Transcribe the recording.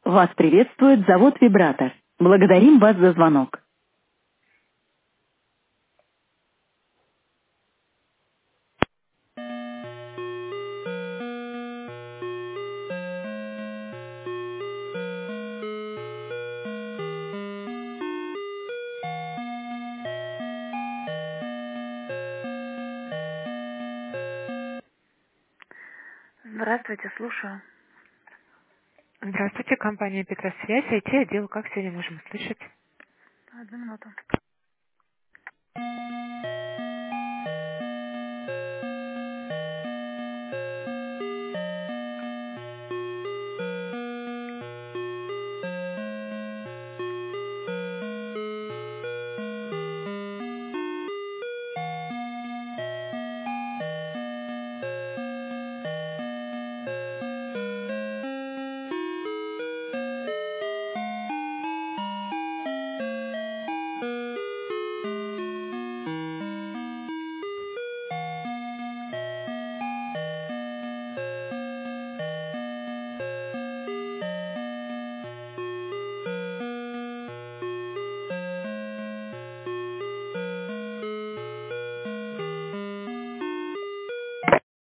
Вас приветствует завод «Вибратор». Благодарим вас за звонок. Здравствуйте, слушаю. Здравствуйте, компания Петросвязь, IT-отдел. Как сегодня можем услышать? Одну минуту.